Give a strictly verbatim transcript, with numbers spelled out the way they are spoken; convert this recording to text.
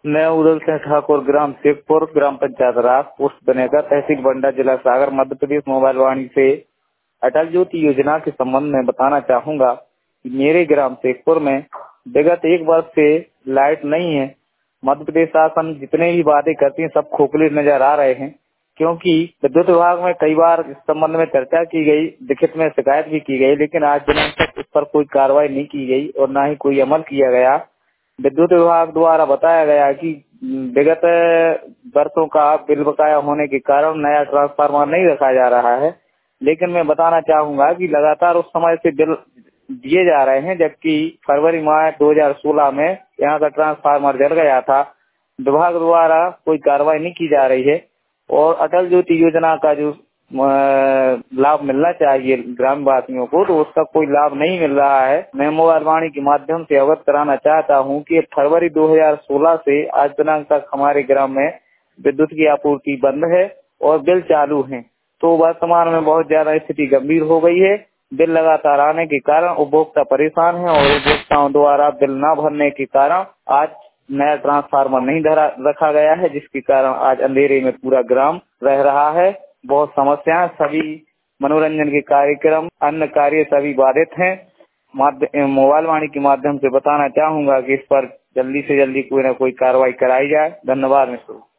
मैं उदल सिंह ठाकुर, ग्राम शेखपुर, ग्राम पंचायत रास, पोस्ट बनेगा, तहसील बंडा, जिला सागर, मध्य प्रदेश। मोबाइल वाणी से अटल ज्योति योजना के संबंध में बताना चाहूंगा कि मेरे ग्राम शेखपुर में विगत एक वर्ष से लाइट नहीं है। मध्य प्रदेश शासन जितने भी वादे करती है सब खोखले नजर आ रहे हैं, क्योंकि विद्युत विभाग में कई बार इस संबंध में चर्चा की गई, लिखित में शिकायत भी की गई, लेकिन आज दिनांक तक उस पर कोई कार्रवाई नहीं की गई और न ही कोई अमल किया गया। विद्युत विभाग द्वारा बताया गया कि विगत वर्षों का बिल बकाया होने के कारण नया ट्रांसफार्मर नहीं रखा जा रहा है, लेकिन मैं बताना चाहूंगा कि लगातार उस समय से बिल दिए जा रहे हैं, जबकि फरवरी माह दो हज़ार सोलह में यहाँ का ट्रांसफार्मर जल गया था। विभाग द्वारा कोई कार्रवाई नहीं की जा रही है और अटल ज्योति योजना का जो लाभ मिलना चाहिए ग्रामवासियों को, तो उसका कोई लाभ नहीं मिल रहा है। मैं मोबाइल वाणी के माध्यम से अवगत कराना चाहता हूं कि फरवरी दो हज़ार सोलह से आज दिनांक तक हमारे ग्राम में विद्युत की आपूर्ति बंद है और बिल चालू है। तो वर्तमान में बहुत ज्यादा स्थिति गंभीर हो गई है। बिल लगातार आने के कारण उपभोक्ता परेशान है और उपभोक्ताओं द्वारा बिल न भरने के कारण आज नया ट्रांसफार्मर नहीं धरा रखा गया है, जिसके कारण आज अंधेरे में पूरा ग्राम रह रहा है। बहुत समस्याएं, सभी मनोरंजन के कार्यक्रम, अन्य कार्य सभी बाधित हैं। मोबाइल वाणी के माध्यम से बताना चाहूंगा कि इस पर जल्दी से जल्दी कोई न कोई कार्रवाई कराई जाए। धन्यवाद मित्रों।